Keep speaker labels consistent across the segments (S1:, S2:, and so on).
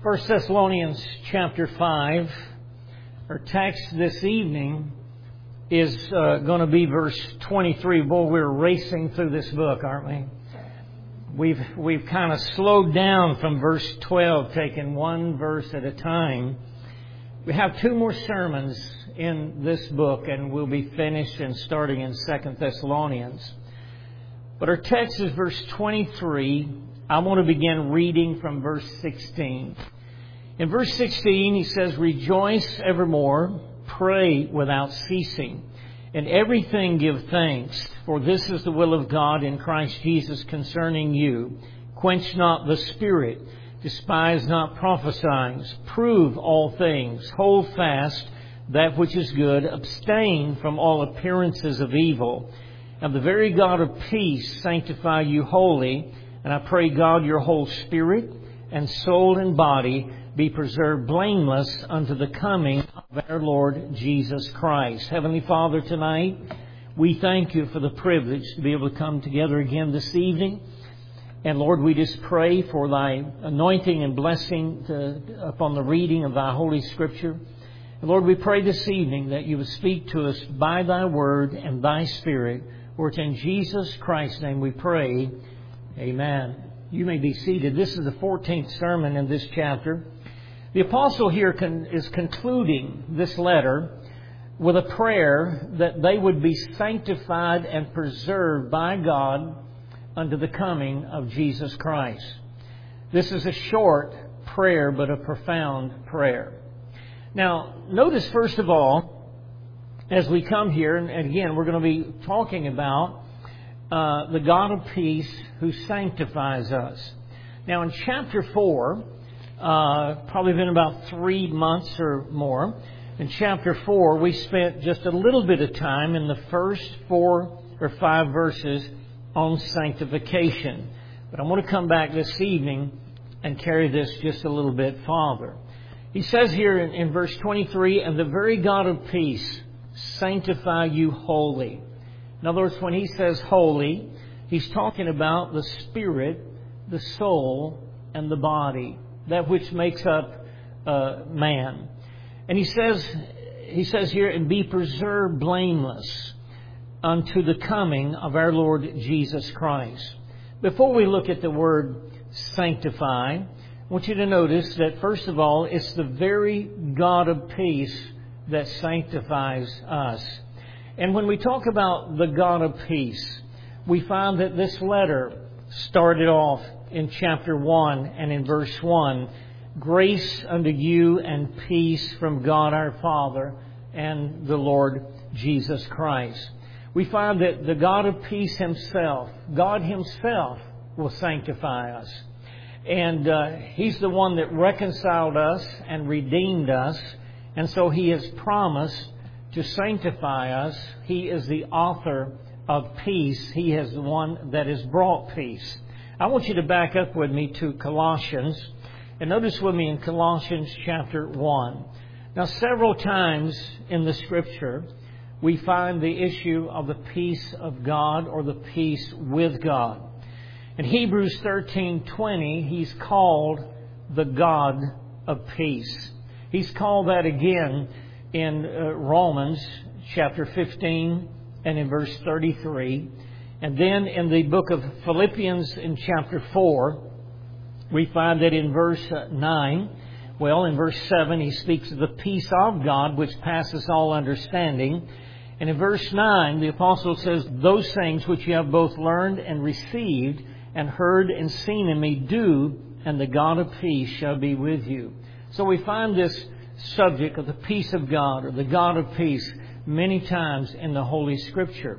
S1: 1 Thessalonians chapter 5. Our text this evening is going to be verse 23. Boy, we're racing through this book, aren't we? We've kind of slowed down from verse 12, taking one verse at a time. We have two more sermons in this book, and we'll be finished and starting in 2 Thessalonians. But our text is verse 23. I want to begin reading from verse 16. In verse 16, he says, "Rejoice evermore, pray without ceasing. In everything give thanks, for this is the will of God in Christ Jesus concerning you. Quench not the spirit, despise not prophesying, prove all things, hold fast that which is good, abstain from all appearances of evil. And the very God of peace sanctify you wholly. And I pray God your whole spirit and soul and body be preserved blameless unto the coming of our Lord Jesus Christ." Heavenly Father, tonight we thank you for the privilege to be able to come together again this evening. And Lord, we just pray for thy anointing and blessing upon the reading of thy Holy Scripture. And Lord, we pray this evening that you would speak to us by thy word and thy Spirit. For it's in Jesus Christ's name we pray. Amen. You may be seated. This is the 14th sermon in this chapter. The apostle here is concluding this letter with a prayer that they would be sanctified and preserved by God unto the coming of Jesus Christ. This is a short prayer, but a profound prayer. Now, notice first of all, as we come here, and again, we're going to be talking about the God of peace who sanctifies us. Now, in chapter 4, probably been about 3 months or more. In chapter 4, we spent just a little bit of time in the first 4 or 5 verses on sanctification. But I want to come back this evening and carry this just a little bit farther. He says here in verse 23, "And the very God of peace sanctify you wholly." In other words, when he says holy, he's talking about the spirit, the soul, and the body, that which makes up man. And he says here, "And be preserved blameless unto the coming of our Lord Jesus Christ." Before we look at the word sanctify, I want you to notice that first of all, it's the very God of peace that sanctifies us. And when we talk about the God of peace, we find that this letter started off in chapter 1 and in verse 1, "Grace unto you and peace from God our Father and the Lord Jesus Christ." We find that the God of peace Himself, God Himself, will sanctify us. And He's the one that reconciled us and redeemed us. And so He has promised to sanctify us. He is the author of peace. He is the one that has brought peace. I want you to back up with me to Colossians. And notice with me in Colossians chapter 1. Now, several times in the Scripture, we find the issue of the peace of God or the peace with God. In Hebrews 13:20, He's called the God of peace. He's called that again in Romans chapter 15 and in verse 33. And then in the book of Philippians in chapter 4, we find that in verse 9, in verse 7, he speaks of the peace of God which passes all understanding. And in verse 9, the apostle says, "Those things which you have both learned and received and heard and seen in me do, and the God of peace shall be with you." So we find this subject of the peace of God or the God of peace many times in the Holy Scripture.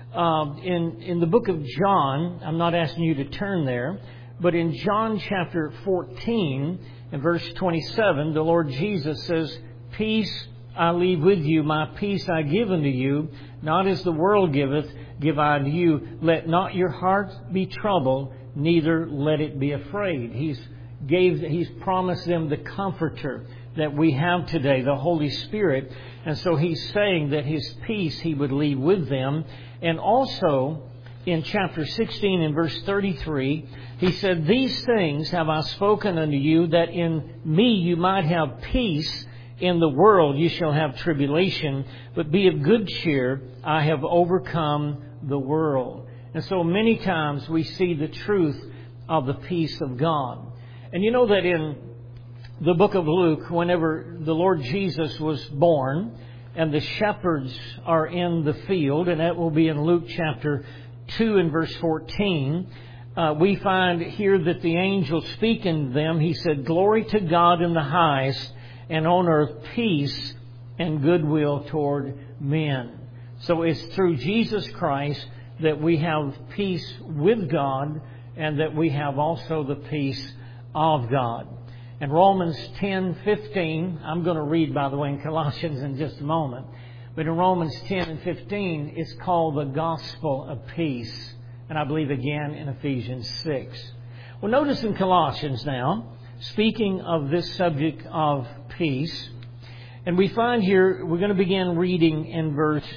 S1: In the book of John, I'm not asking you to turn there, but in John chapter 14 and verse 27, the Lord Jesus says, "Peace I leave with you, my peace I give unto you, not as the world giveth, give I unto you. Let not your heart be troubled, neither let it be afraid." He's promised them the Comforter that we have today, the Holy Spirit. And so He's saying that His peace He would leave with them. And also in chapter 16 and verse 33, He said, "These things have I spoken unto you, that in me you might have peace. In the world you shall have tribulation, but be of good cheer. I have overcome the world." And so many times we see the truth of the peace of God. And you know that in the book of Luke, whenever the Lord Jesus was born and the shepherds are in the field, and that will be in Luke chapter 2 and verse 14, we find here that the angel speaking to them, he said, "Glory to God in the highest, and on earth peace and goodwill toward men." So it's through Jesus Christ that we have peace with God, and that we have also the peace of God. In Romans 10:15, I'm going to read, by the way, in Colossians in just a moment. But in Romans 10 and 15, it's called the gospel of peace. And I believe again in Ephesians 6. Well, notice in Colossians now, speaking of this subject of peace, and we find here, we're going to begin reading in verse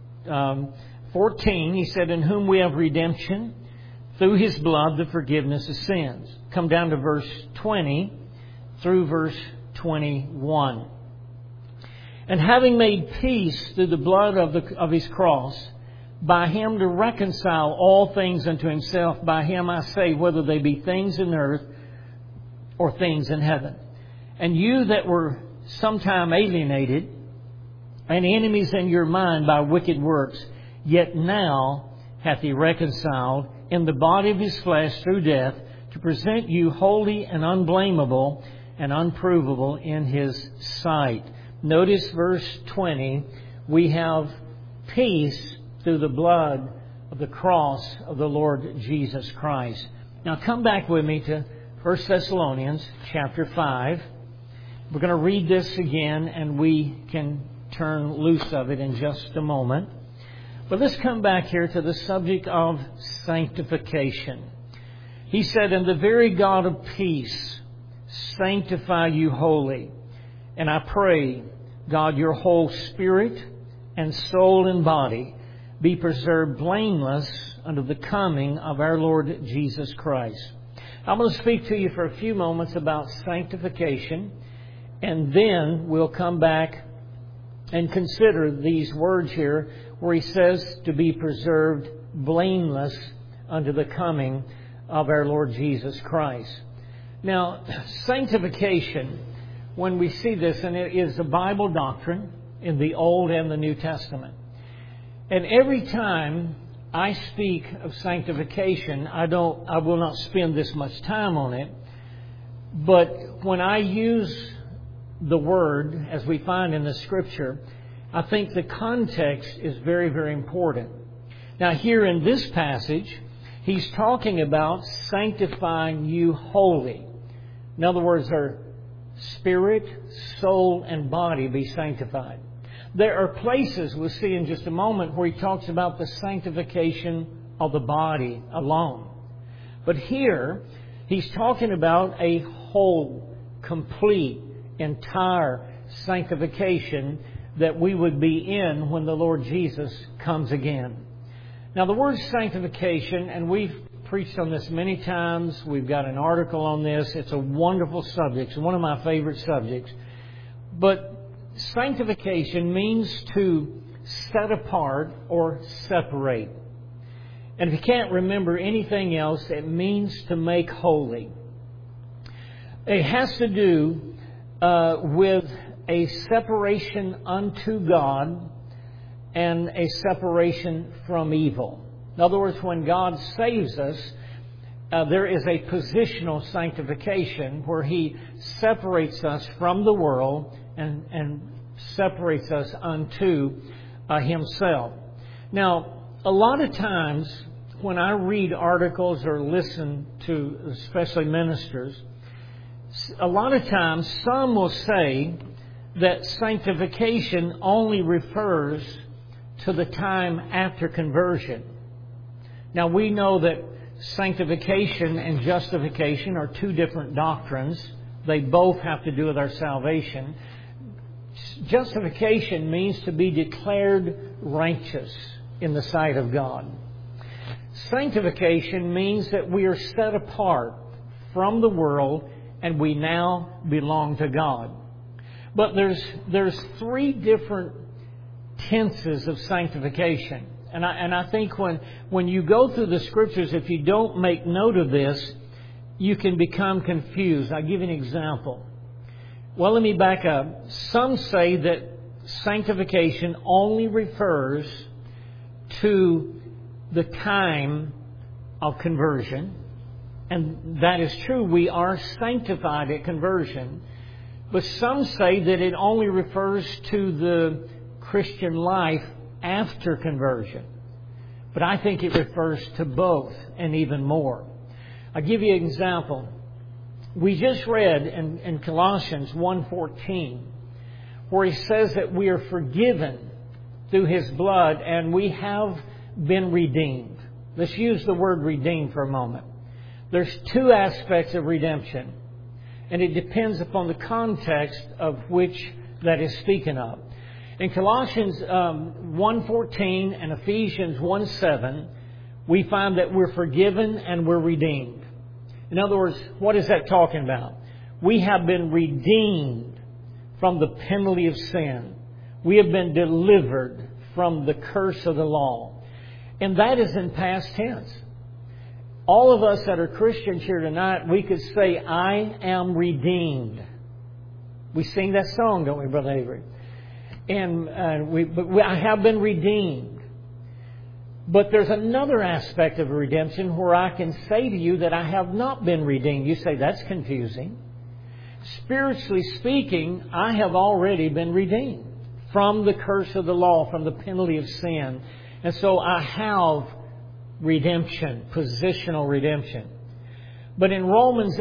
S1: 14. He said, "In whom we have redemption, through His blood, the forgiveness of sins." Come down to verse 20 through verse 21. "And having made peace through the blood of His cross, by Him to reconcile all things unto Himself, by Him I say, whether they be things in earth or things in heaven. And you that were sometime alienated and enemies in your mind by wicked works, yet now hath He reconciled in the body of His flesh through death, to present you holy and unblameable and unprovable in His sight." Notice verse 20. We have peace through the blood of the cross of the Lord Jesus Christ. Now come back with me to 1 Thessalonians chapter 5. We're going to read this again, and we can turn loose of it in just a moment. But let's come back here to the subject of sanctification. He said, "And the very God of peace sanctify you wholly. And I pray, God, your whole spirit and soul and body be preserved blameless unto the coming of our Lord Jesus Christ." I'm going to speak to you for a few moments about sanctification, and then we'll come back and consider these words here where he says to be preserved blameless unto the coming of our Lord Jesus Christ. Now, sanctification, when we see this, and it is a Bible doctrine in the Old and the New Testament. And every time I speak of sanctification, I will not spend this much time on it. But when I use the word, as we find in the Scripture, I think the context is very, very important. Now, here in this passage, he's talking about sanctifying you wholly. In other words, our spirit, soul, and body be sanctified. There are places, we'll see in just a moment, where he talks about the sanctification of the body alone. But here, he's talking about a whole, complete, entire sanctification that we would be in when the Lord Jesus comes again. Now, the word sanctification, and we've preached on this many times. We've got an article on this. It's a wonderful subject. It's one of my favorite subjects. But sanctification means to set apart or separate. And if you can't remember anything else, it means to make holy. It has to do with a separation unto God and a separation from evil. In other words, when God saves us, there is a positional sanctification where He separates us from the world and separates us unto Himself. Now, a lot of times when I read articles or listen to especially ministers, a lot of times some will say that sanctification only refers to the time after conversion. Now, we know that sanctification and justification are two different doctrines. They both have to do with our salvation. Justification means to be declared righteous in the sight of God. Sanctification means that we are set apart from the world and we now belong to God. But there's three different tenses of sanctification. And I think when you go through the Scriptures, if you don't make note of this, you can become confused. I'll give you an example. Well, let me back up. Some say that sanctification only refers to the time of conversion. And that is true. We are sanctified at conversion. But some say that it only refers to the Christian life after conversion. But I think it refers to both and even more. I'll give you an example. We just read in Colossians 1:14 where he says that we are forgiven through His blood and we have been redeemed. Let's use the word redeemed for a moment. There's two aspects of redemption, and it depends upon the context of which that is speaking of. In Colossians 1:14 and Ephesians 1:7, we find that we're forgiven and we're redeemed. In other words, what is that talking about? We have been redeemed from the penalty of sin. We have been delivered from the curse of the law. And that is in past tense. All of us that are Christians here tonight, we could say, I am redeemed. We sing that song, don't we, Brother Avery? And I have been redeemed. But there's another aspect of redemption where I can say to you that I have not been redeemed. You say, that's confusing. Spiritually speaking, I have already been redeemed from the curse of the law, from the penalty of sin. And so I have redemption, positional redemption. But in Romans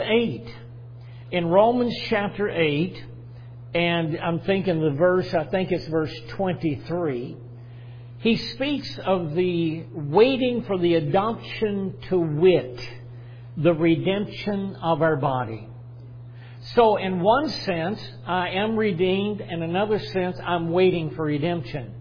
S1: chapter 8, and I'm thinking the verse, I think it's verse 23, he speaks of the waiting for the adoption to wit, the redemption of our body. So in one sense, I am redeemed. In another sense, I'm waiting for redemption.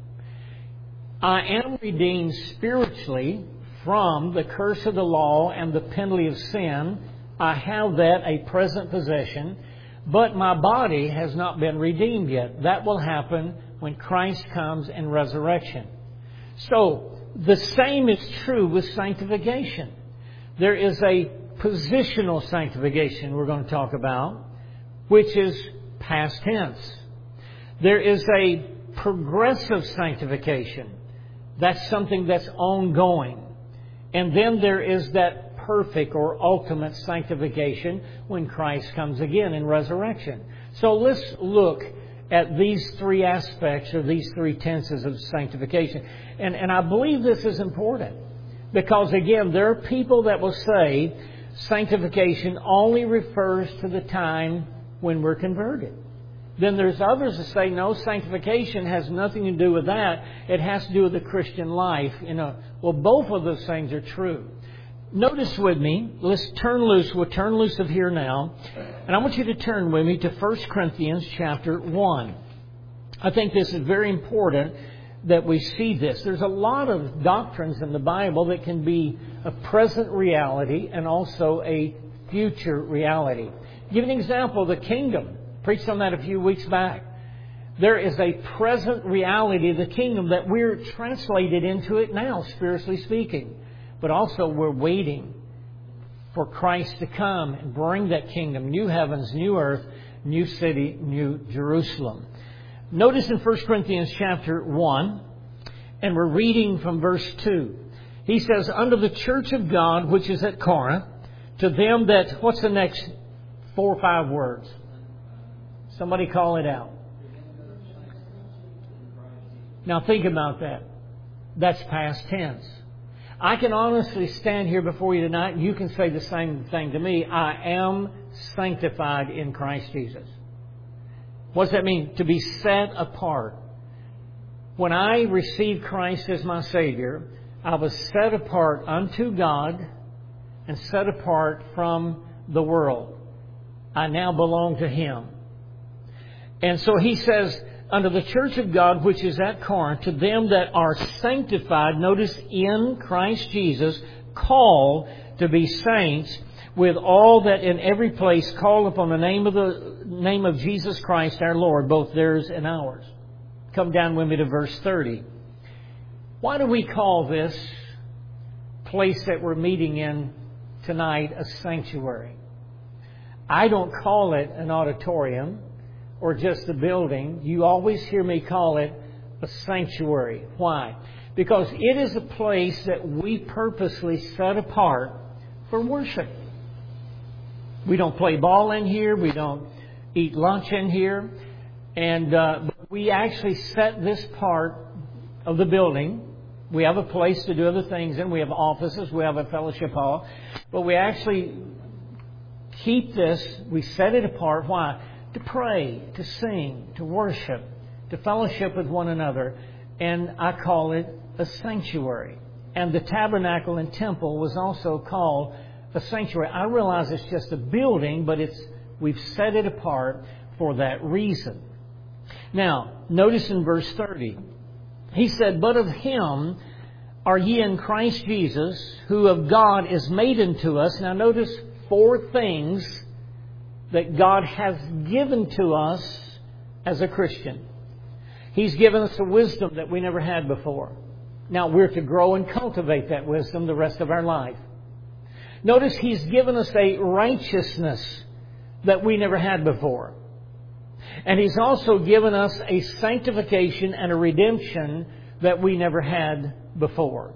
S1: I am redeemed spiritually from the curse of the law and the penalty of sin. I have that, a present possession. But my body has not been redeemed yet. That will happen when Christ comes in resurrection. So, the same is true with sanctification. There is a positional sanctification we're going to talk about, which is past tense. There is a progressive sanctification. That's something that's ongoing. And then there is that perfect or ultimate sanctification when Christ comes again in resurrection. So let's look at these three aspects or these three tenses of sanctification. And I believe this is important because, again, there are people that will say sanctification only refers to the time when we're converted. Then there's others that say, no, sanctification has nothing to do with that. It has to do with the Christian life. Well, both of those things are true. Notice with me, let's turn loose. We'll turn loose of here now. And I want you to turn with me to 1 Corinthians chapter 1. I think this is very important that we see this. There's a lot of doctrines in the Bible that can be a present reality and also a future reality. Give an example, the kingdom. Preached on that a few weeks back. There is a present reality of the kingdom that we're translated into it now, spiritually speaking. But also we're waiting for Christ to come and bring that kingdom, new heavens, new earth, new city, new Jerusalem. Notice in 1 Corinthians chapter 1, and we're reading from verse 2. He says, unto the church of God which is at Corinth, to them that, what's the next 4 or 5 words? Somebody call it out. Now think about that. That's past tense. I can honestly stand here before you tonight and you can say the same thing to me. I am sanctified in Christ Jesus. What does that mean? To be set apart. When I received Christ as my Savior, I was set apart unto God and set apart from the world. I now belong to Him. And so he says, unto the church of God which is at Corinth, to them that are sanctified, notice in Christ Jesus, called to be saints, with all that in every place call upon the name of Jesus Christ our Lord, both theirs and ours. Come down with me to verse 30. Why do we call this place that we're meeting in tonight a sanctuary? I don't call it an auditorium or just a building. You always hear me call it a sanctuary. Why? Because it is a place that we purposely set apart for worship. We don't play ball in here. We don't eat lunch in here. And we actually set this part of the building. We have a place to do other things in. We have offices. We have a fellowship hall. But we actually keep this. We set it apart. Why? To pray, to sing, to worship, to fellowship with one another. And I call it a sanctuary. And the tabernacle and temple was also called a sanctuary. I realize it's just a building, but we've set it apart for that reason. Now, notice in verse 30, he said, "But of Him are ye in Christ Jesus, who of God is made unto us." Now notice 4 things that God has given to us as a Christian. He's given us a wisdom that we never had before. Now we're to grow and cultivate that wisdom the rest of our life. Notice He's given us a righteousness that we never had before. And He's also given us a sanctification and a redemption that we never had before.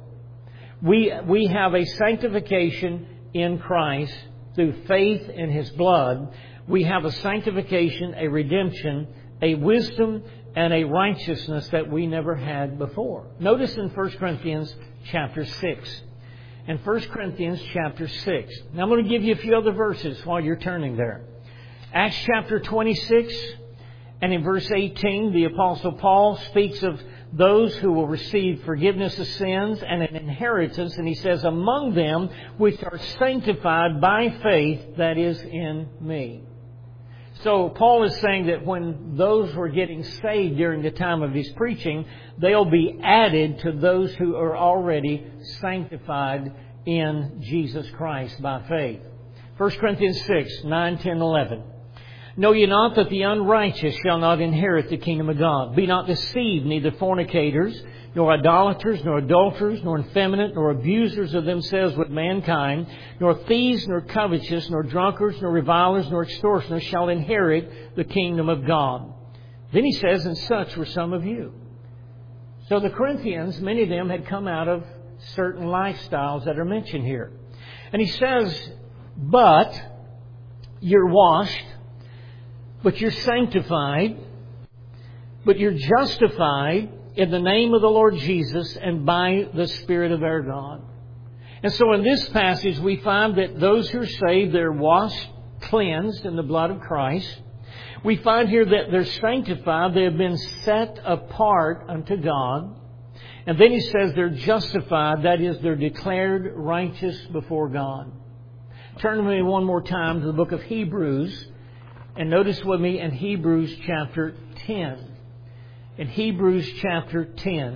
S1: We have a sanctification in Christ through faith in His blood. We have a sanctification, a redemption, a wisdom, and a righteousness that we never had before. Notice in 1 Corinthians chapter 6. In 1 Corinthians chapter 6. Now I'm going to give you a few other verses while you're turning there. Acts chapter 26 and in verse 18, the Apostle Paul speaks of those who will receive forgiveness of sins and an inheritance. And he says, "Among them which are sanctified by faith that is in me." So Paul is saying that when those were getting saved during the time of his preaching, they'll be added to those who are already sanctified in Jesus Christ by faith. 1 Corinthians 6, 9, 10, 11. "Know ye not that the unrighteous shall not inherit the kingdom of God? Be not deceived, neither fornicators, nor idolaters, nor adulterers, nor effeminate, nor abusers of themselves with mankind, nor thieves, nor covetous, nor drunkards, nor revilers, nor extortioners shall inherit the kingdom of God." Then he says, "And such were some of you." So the Corinthians, many of them had come out of certain lifestyles that are mentioned here. And he says, "But you're washed, but you're sanctified, but you're justified in the name of the Lord Jesus and by the Spirit of our God." And so in this passage we find that those who are saved, they're washed, cleansed in the blood of Christ. We find here that they're sanctified, they have been set apart unto God. And then he says they're justified, that is, they're declared righteous before God. Turn with me one more time to the book of Hebrews. And notice with me in Hebrews chapter 10. In Hebrews chapter 10.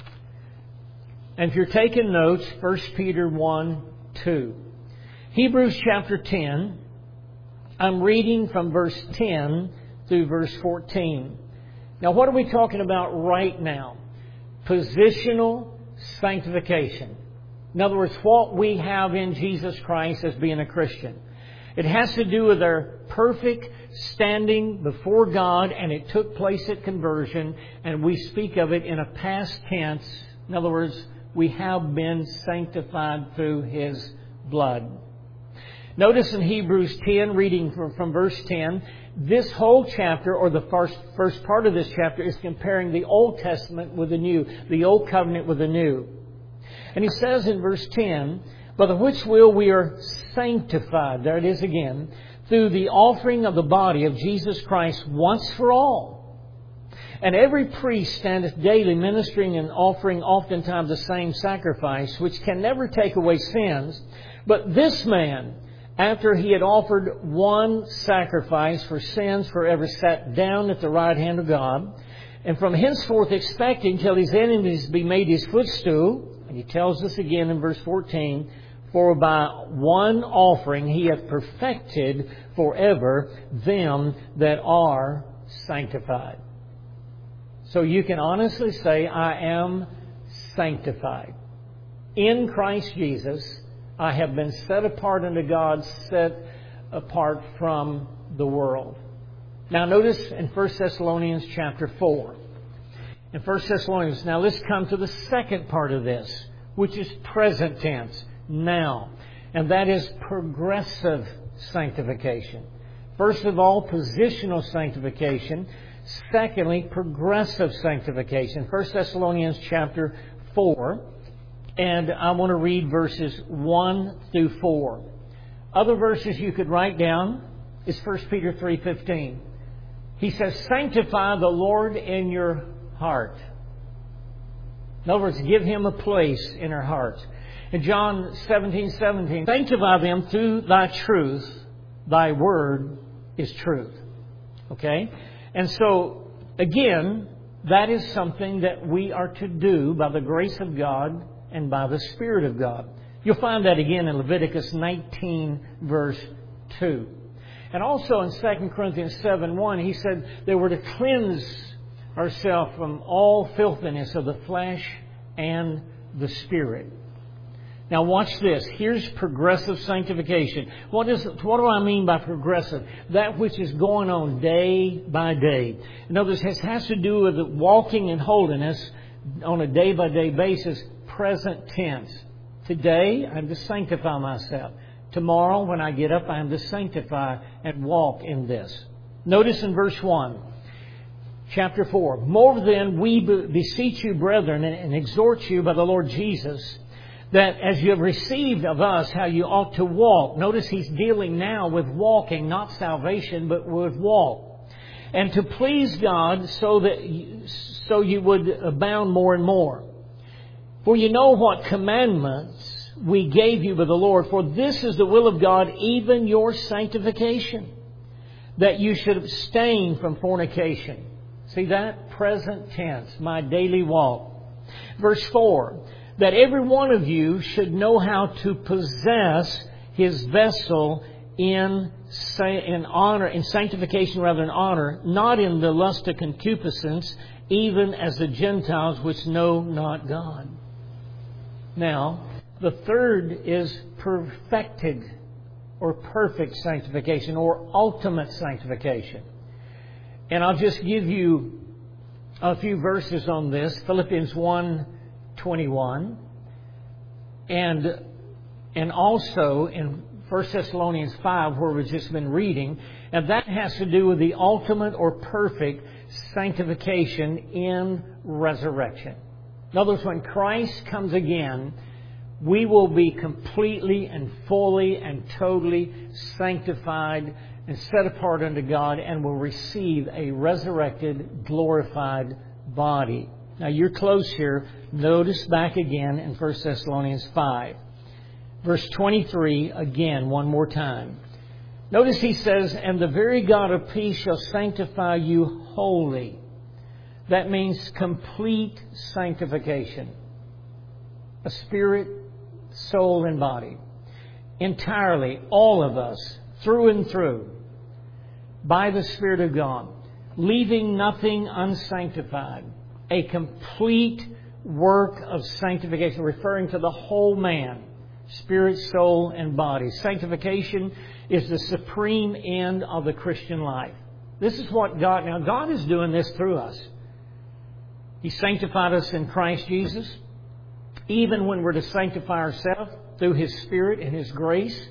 S1: And if you're taking notes, 1 Peter 1, 2. Hebrews chapter 10. I'm reading from verse 10 through verse 14. Now what are we talking about right now? Positional sanctification. In other words, what we have in Jesus Christ as being a Christian. It has to do with our perfect standing before God, and it took place at conversion, and we speak of it in a past tense. In other words, we have been sanctified through His blood. Notice in Hebrews 10, reading from verse 10, this whole chapter, or the first part of this chapter, is comparing the Old Testament with the New, the Old Covenant with the New. And he says in verse 10, "By the which will we are sanctified," there it is again, "through the offering of the body of Jesus Christ once for all. And every priest standeth daily ministering and offering oftentimes the same sacrifice, which can never take away sins. But this man, after he had offered one sacrifice for sins forever, sat down at the right hand of God, and from henceforth expecting till his enemies be made his footstool." And he tells us again in verse 14, For by one offering He hath perfected forever them that are sanctified. So you can honestly say, I am sanctified. In Christ Jesus, I have been set apart unto God, set apart from the world. Now notice in 1 Thessalonians chapter 4. In 1 Thessalonians, now let's come to the second part of this, which is present tense, now. And that is progressive sanctification. First of all, positional sanctification. Secondly, progressive sanctification. 1 Thessalonians chapter 4. And I want to read verses 1 through 4. Other verses you could write down is 1 Peter 3:15. He says, sanctify the Lord in your heart. In other words, give Him a place in our hearts. In John 17:17, sanctify them through thy truth. Thy word is truth. Okay? And so, again, that is something that we are to do by the grace of God and by the Spirit of God. You'll find that again in Leviticus 19, verse 2. And also in 2 Corinthians 7:1, he said they were to cleanse ourselves from all filthiness of the flesh and the spirit. Now watch this. Here's progressive sanctification. What do I mean by progressive? That which is going on day by day. In other words, it has to do with walking in holiness on a day-by-day basis, present tense. Today, I'm to sanctify myself. Tomorrow, when I get up, I am to sanctify and walk in this. Notice in verse 1, chapter 4. More than we beseech you, brethren, and exhort you by the Lord Jesus, that as you have received of us how you ought to walk. Notice he's dealing now with walking, not salvation, but with walk. And to please God so you would abound more and more. For you know what commandments we gave you by the Lord. For this is the will of God, even your sanctification, that you should abstain from fornication. See that? Present tense, my daily walk. Verse 4. That every one of you should know how to possess his vessel in honor, in sanctification rather than honor, not in the lust of concupiscence, even as the Gentiles which know not God. Now, the third is perfected or perfect sanctification or ultimate sanctification. And I'll just give you a few verses on this. Philippians 1:21 and also in 1 Thessalonians 5 where we've just been reading, and that has to do with the ultimate or perfect sanctification in resurrection. In other words, when Christ comes again, we will be completely and fully and totally sanctified and set apart unto God and will receive a resurrected, glorified body. Now you're close here. Notice back again in 1 Thessalonians 5. Verse 23 again, one more time. Notice he says, and the very God of peace shall sanctify you wholly. That means complete sanctification. A spirit, soul, and body. Entirely, all of us, through and through, by the Spirit of God. Leaving nothing unsanctified. A complete work of sanctification, referring to the whole man, spirit, soul, and body. Sanctification is the supreme end of the Christian life. This is what God is doing this through us. He sanctified us in Christ Jesus. Even when we're to sanctify ourselves through His Spirit and His grace,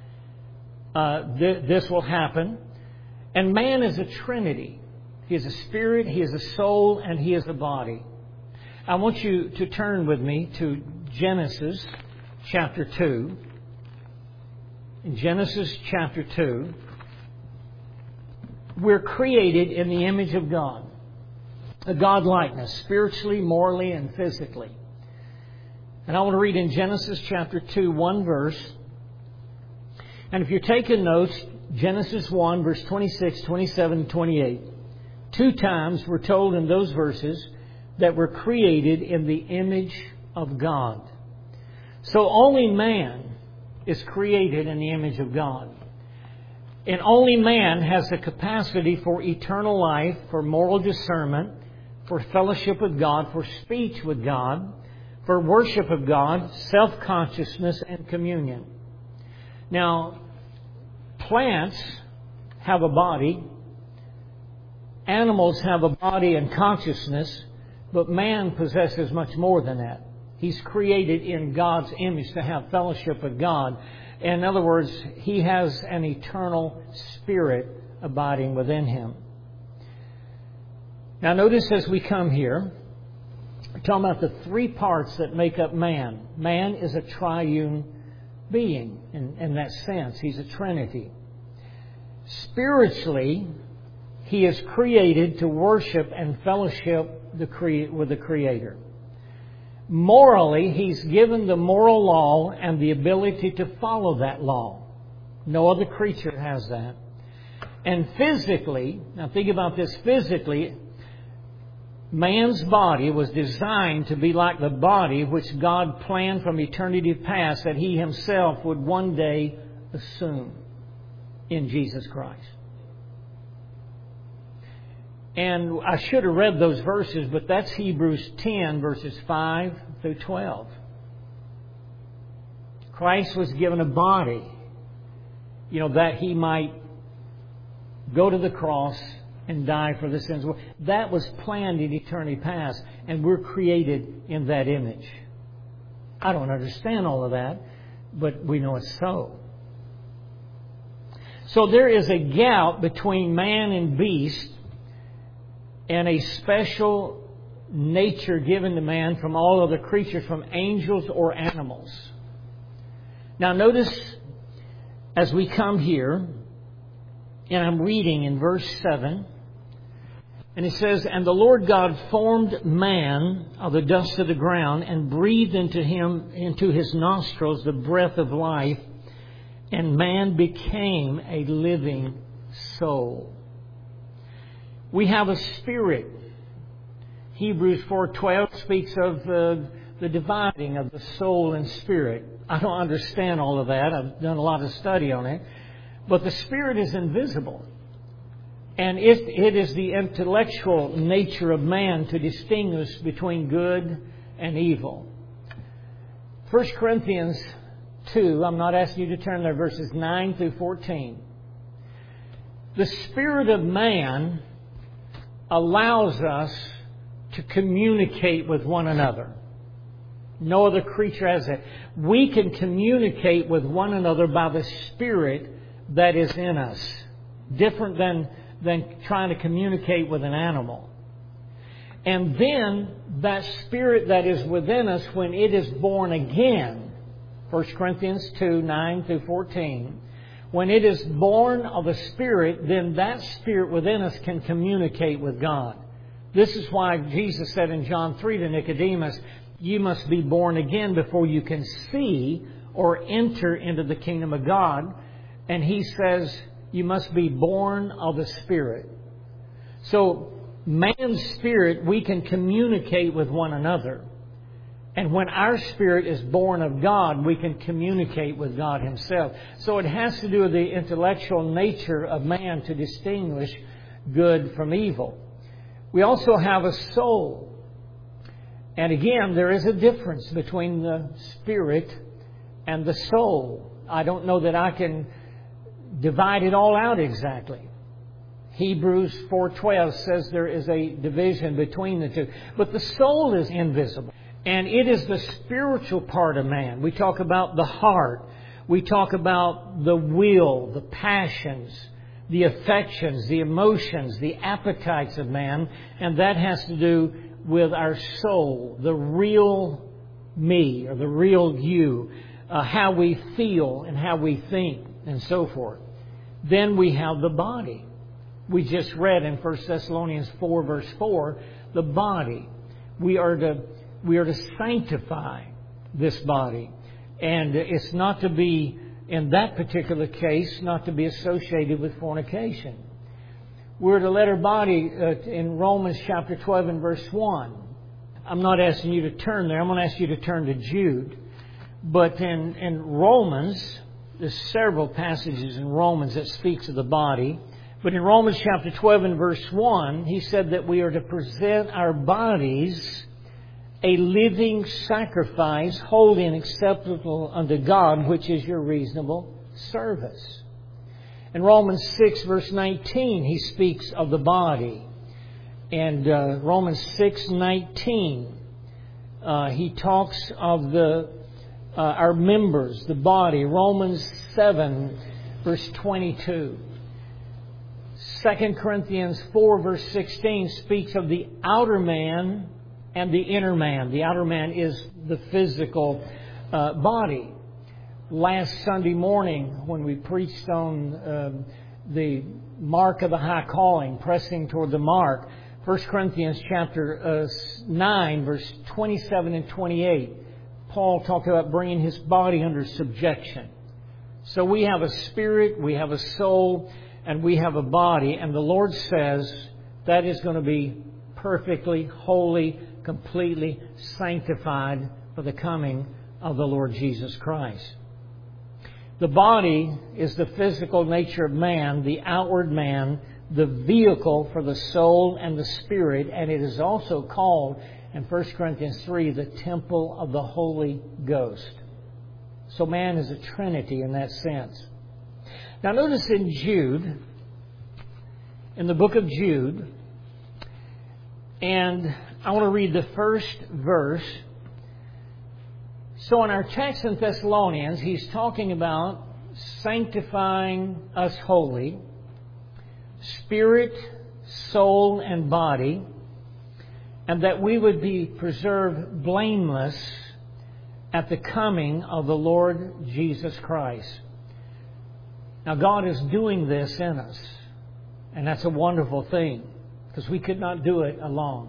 S1: this will happen. And man is a trinity. He is a spirit, he is a soul, and he is a body. I want you to turn with me to Genesis chapter 2. In Genesis chapter 2, we're created in the image of God. A God-likeness, spiritually, morally, and physically. And I want to read in Genesis chapter 2, one verse. And if you're taking notes, Genesis 1, verse 26, 27, and 28. 2 times we're told in those verses that we're created in the image of God. So only man is created in the image of God. And only man has the capacity for eternal life, for moral discernment, for fellowship with God, for speech with God, for worship of God, self-consciousness, and communion. Now, plants have a body. Animals have a body and consciousness, but man possesses much more than that. He's created in God's image to have fellowship with God. In other words, he has an eternal spirit abiding within him. Now notice as we come here, we're talking about the three parts that make up man. Man is a triune being in that sense. He's a trinity. Spiritually, he is created to worship and fellowship with the Creator. Morally, he's given the moral law and the ability to follow that law. No other creature has that. And physically, now think about this physically, man's body was designed to be like the body which God planned from eternity past that he himself would one day assume in Jesus Christ. And I should have read those verses, but that's Hebrews 10, verses 5 through 12. Christ was given a body, that he might go to the cross and die for the sins. That was planned in eternity past, and we're created in that image. I don't understand all of that, but we know it's so. So there is a gap between man and beast, and a special nature given to man from all other creatures, from angels or animals. Now notice as we come here, and I'm reading in verse 7, and it says, "And the Lord God formed man of the dust of the ground, and breathed into his nostrils the breath of life, and man became a living soul." We have a spirit. Hebrews 4:12 speaks of the dividing of the soul and spirit. I don't understand all of that. I've done a lot of study on it. But the spirit is invisible. And it is the intellectual nature of man to distinguish between good and evil. 1 Corinthians 2, I'm not asking you to turn there, verses 9 through 14. The spirit of man allows us to communicate with one another. No other creature has that. We can communicate with one another by the Spirit that is in us. Different than trying to communicate with an animal. And then that Spirit that is within us, when it is born again, 1 Corinthians 2, 9 through 14, when it is born of a Spirit, then that Spirit within us can communicate with God. This is why Jesus said in John 3 to Nicodemus, "You must be born again before you can see or enter into the kingdom of God." And He says, you must be born of the Spirit. So, man's spirit, we can communicate with one another. And when our spirit is born of God, we can communicate with God Himself. So it has to do with the intellectual nature of man to distinguish good from evil. We also have a soul. And again, there is a difference between the spirit and the soul. I don't know that I can divide it all out exactly. Hebrews 4:12 says there is a division between the two. But the soul is invisible. And it is the spiritual part of man. We talk about the heart. We talk about the will, the passions, the affections, the emotions, the appetites of man. And that has to do with our soul, the real me or the real you, how we feel and how we think and so forth. Then we have the body. We just read in 1 Thessalonians 4 verse 4, the body. We are to sanctify this body. And it's not to be, in that particular case, not to be associated with fornication. We're to let our body, in Romans chapter 12 and verse 1. I'm not asking you to turn there. I'm going to ask you to turn to Jude. But in Romans, there's several passages in Romans that speaks of the body. But in Romans chapter 12 and verse 1, he said that we are to present our bodies a living sacrifice, holy and acceptable unto God, which is your reasonable service. In Romans 6 verse 19, he speaks of the body. And Romans 6:19, he talks of our members, the body. Romans 7 verse 22. 2 Corinthians 4 verse 16 speaks of the outer man and the inner man. The outer man is the physical body. Last Sunday morning when we preached on the mark of the high calling, pressing toward the mark, 1 Corinthians chapter 9 verse 27 and 28, Paul talked about bringing his body under subjection. So we have a spirit, we have a soul, and we have a body. And the Lord says that is going to be perfectly, holy, completely sanctified for the coming of the Lord Jesus Christ. The body is the physical nature of man, the outward man, the vehicle for the soul and the spirit, and it is also called in 1 Corinthians 3 the temple of the Holy Ghost. So man is a trinity in that sense. Now notice in Jude, in the book of Jude, and I want to read the first verse. So in our text in Thessalonians, he's talking about sanctifying us wholly, spirit, soul, and body, and that we would be preserved blameless at the coming of the Lord Jesus Christ. Now God is doing this in us, and that's a wonderful thing, because we could not do it alone.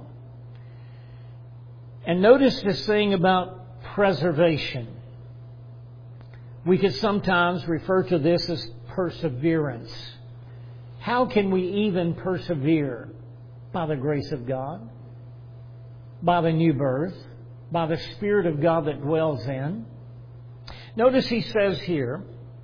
S1: And notice this thing about preservation. We could sometimes refer to this as perseverance. How can we even persevere? By the grace of God, by the new birth, by the Spirit of God that dwells in. Notice he says here,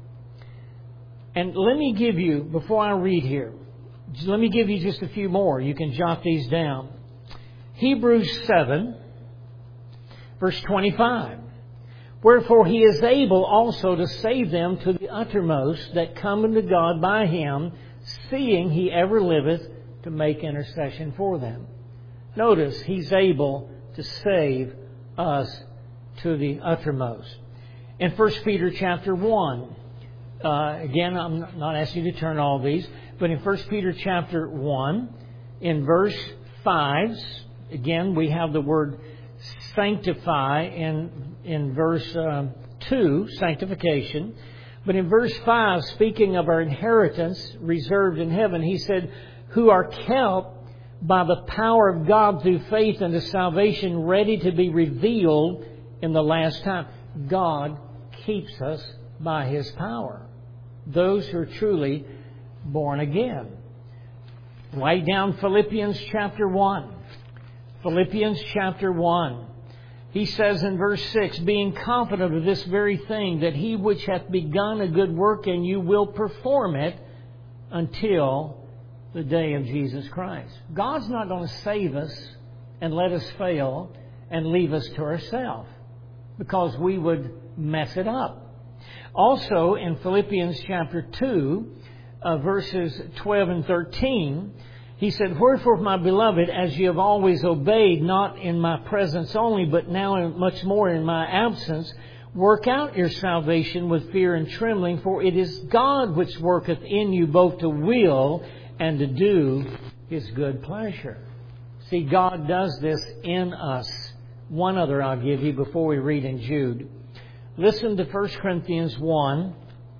S1: and let me give you, before I read here, let me give you just a few more. You can jot these down. Hebrews 7, verse 25. Wherefore he is able also to save them to the uttermost that come unto God by him, seeing he ever liveth to make intercession for them. Notice, he's able to save us to the uttermost. In 1 Peter chapter 1, again, I'm not asking you to turn all these, but in 1 Peter chapter 1, in verse 5, again, we have the word sanctify in verse 2, sanctification. But in verse 5, speaking of our inheritance reserved in heaven, he said, who are kept by the power of God through faith unto salvation, ready to be revealed in the last time. God keeps us by His power. Those who are truly born again. Write down Philippians chapter 1. Philippians chapter 1. He says in verse 6, being confident of this very thing, that He which hath begun a good work in you will perform it until the day of Jesus Christ. God's not going to save us and let us fail and leave us to ourselves, because we would mess it up. Also in Philippians chapter 2, verses 12 and 13, he said, wherefore, my beloved, as ye have always obeyed, not in my presence only, but now much more in my absence, work out your salvation with fear and trembling, for it is God which worketh in you both to will and to do His good pleasure. See, God does this in us. One other I'll give you before we read in Jude. Listen to 1 Corinthians 1,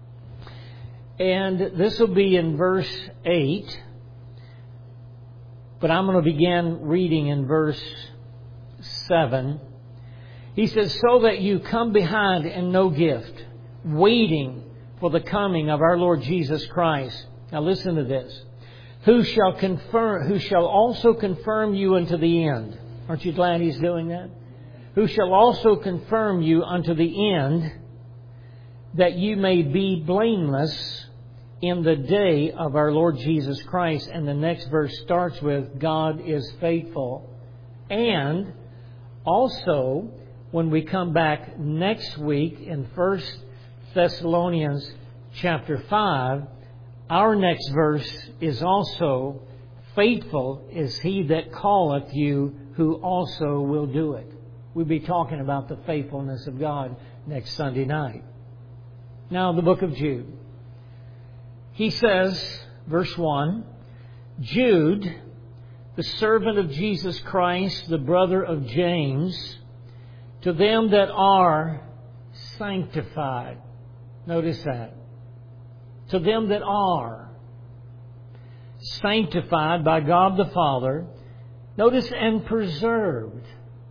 S1: and this will be in verse 8. But I'm going to begin reading in verse 7. He says, so that you come behind in no gift, waiting for the coming of our Lord Jesus Christ. Now listen to this. Who shall also confirm you unto the end. Aren't you glad He's doing that? who shall also confirm you unto the end, that you may be blameless in the day of our Lord Jesus Christ. And the next verse starts with, God is faithful. And also, when we come back next week in 1 Thessalonians chapter 5, our next verse is also, faithful is he that calleth you, who also will do it. We'll be talking about the faithfulness of God next Sunday night. Now, the book of Jude. He says, verse 1, Jude, the servant of Jesus Christ, the brother of James, to them that are sanctified. Notice that. To them that are sanctified by God the Father. Notice, and preserved.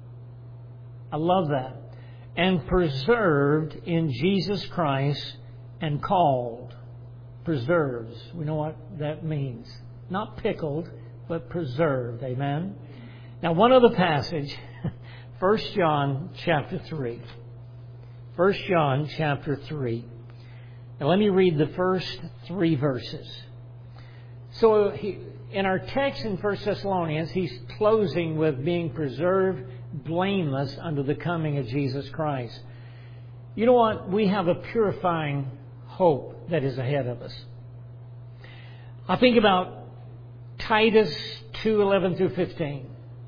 S1: I love that. And preserved in Jesus Christ and called. Preserves. We know what that means. Not pickled, but preserved. Amen? Now, one other passage. 1 John chapter 3. 1 John chapter 3. Now, let me read the first 3 verses. So, in our text in 1 Thessalonians, he's closing with being preserved blameless unto the coming of Jesus Christ. You know what? We have a purifying hope that is ahead of us. I think about Titus 2:11 through 15.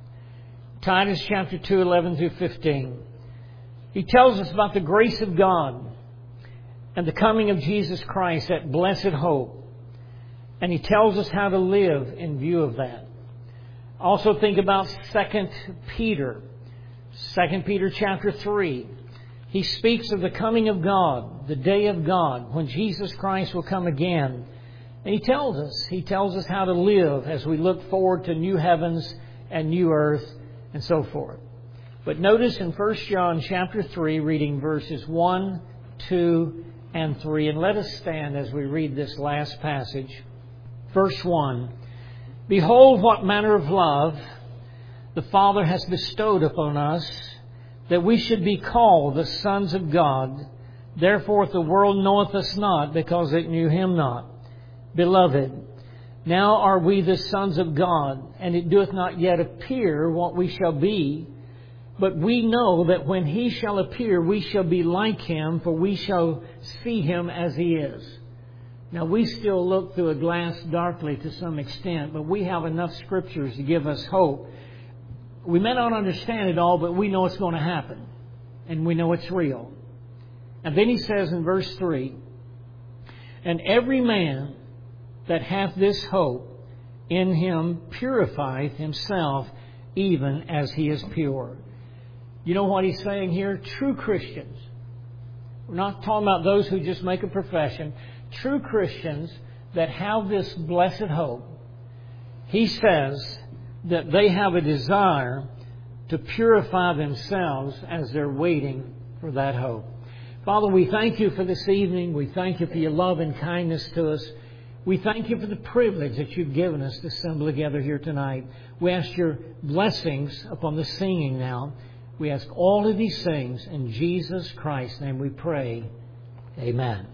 S1: Titus chapter 2:11 through 15. He tells us about the grace of God and the coming of Jesus Christ, that blessed hope. And he tells us how to live in view of that. Also think about 2 Peter. 2 Peter chapter 3. He speaks of the coming of God, the day of God, when Jesus Christ will come again. And he tells us how to live as we look forward to new heavens and new earth and so forth. But notice in 1 John chapter 3, reading verses 1, 2, and 3. And let us stand as we read this last passage. Verse 1. Behold, what manner of love the Father has bestowed upon us, that we should be called the sons of God. Therefore the world knoweth us not, because it knew him not. Beloved, now are we the sons of God, and it doeth not yet appear what we shall be. But we know that when he shall appear, we shall be like him, for we shall see him as he is. Now, we still look through a glass darkly to some extent, but we have enough scriptures to give us hope. We may not understand it all, but we know it's going to happen. And we know it's real. And then he says in verse 3, And every man that hath this hope in him purifieth himself, even as he is pure. You know what he's saying here? True Christians. We're not talking about those who just make a profession. True Christians that have this blessed hope, he says that they have a desire to purify themselves as they're waiting for that hope. Father, we thank you for this evening. We thank you for your love and kindness to us. We thank you for the privilege that you've given us to assemble together here tonight. We ask your blessings upon the singing now. We ask all of these things in Jesus Christ's name we pray. Amen.